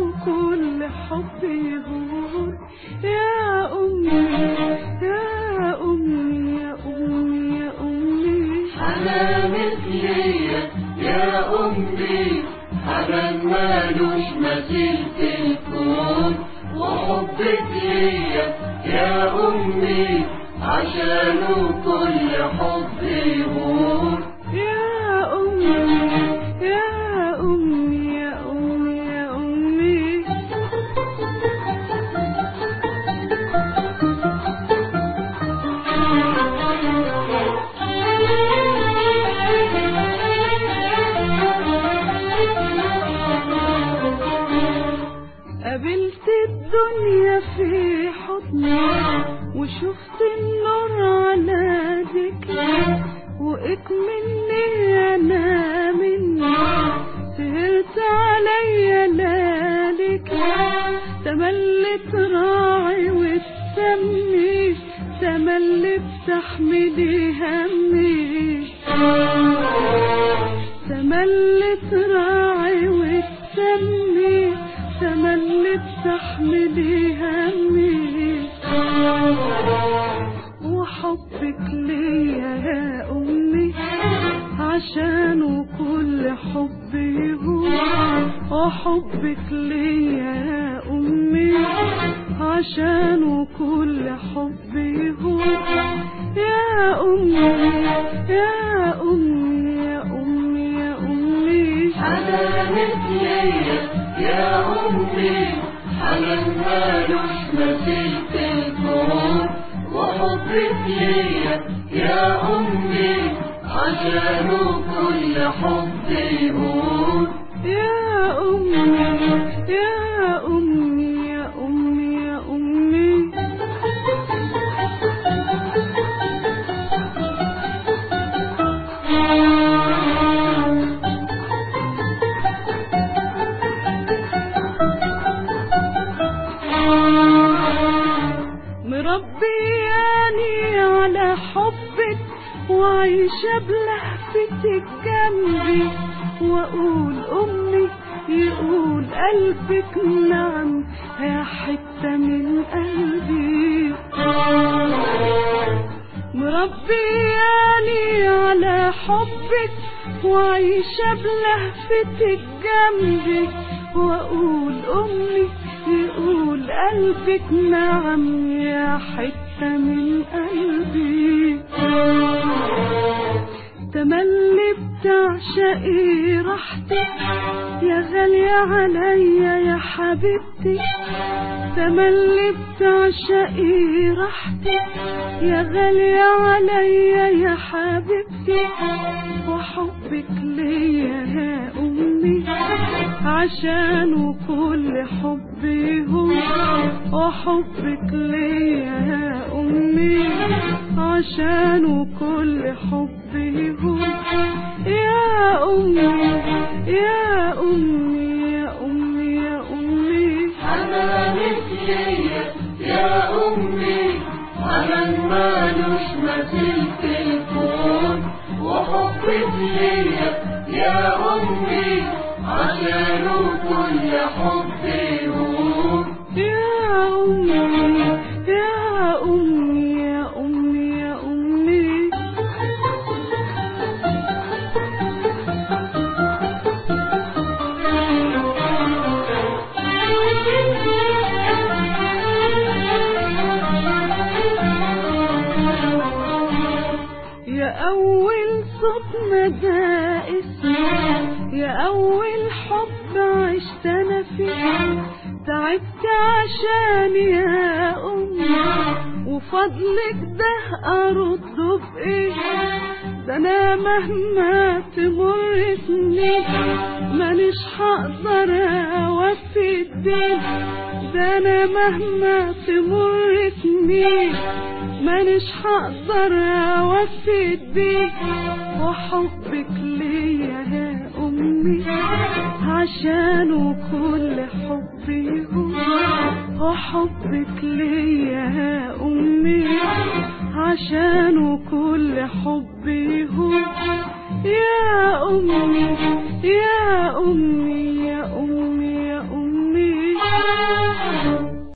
كل حب يهون. يا أمي يا أمي يا أمي يا أمي، حنانك ليا يا أمي حنان مالوش مثيل في الكون، وحبك ليا يا أمي عشانه كل حب يهون. يا أمي يا أمي يا أمي يا أمي، قابلت الدنيا في حضني وشفت النور على ذكري، وإكمني أنا مني سهرت عليا ليالك، تملت راعي وتسمي تملي بتحملي همي، تملت راعي وتسمي تملي بتحملي همي، وحبك ليا يا أمي عشانه كل حب يهون، وحبك ليا يا أمي عشانه كل حب يهون. يا أمي يا أمي يا أمي يا أمي، حنانك ليا يا أمي حنان مالوش مثيل في الكون، وحبك ليا يا أمي عشانه كل حب يهون. يا أمي يا أمي يا أمي يا أمي، مربياني على حبك وعايشة بلهفتك جنبي، وأقول أمي يقول قلبك نعم يا حتة من قلبي، مربياني على حبك وعايشة بلهفتك جنبي، وأقول أمي يقول قلبك نعم يا حتة من قلبي، تملي بتعشقي راحتك يا غالية عليا يا حبيبتي، تملي بتعشقي راحتك يا غالية عليا يا حبيبتي، وحبك ليا يا أمي عشانه كل حب يهون، وحبك ليا يا أمي عشانه كل حب يهون. يا أمي يا أمي يا أمي يا أمي، حنانك ليا يا أمي حنان مالوش مثيل في الكون، وحبك ليا يا أمي عشانه كل حب يهون. يا أمي يا أمي يا أمي يا أمي، يا أول صوت ندى اسمي، يا أول حب عشت أنا فيه، تعبت عشاني يا أمي وفضلك ده أرده بإيه، ده أنا مهما تمر سنين مانيش هقدر أوفي الدين، ده أنا مهما تمر سنين مانيش هقدر أوفي الدين، وحبك ليا يا أمي عشانه كل حب يهون، وحبك ليا يا أمي عشانه كل حب يهون. يا أمي يا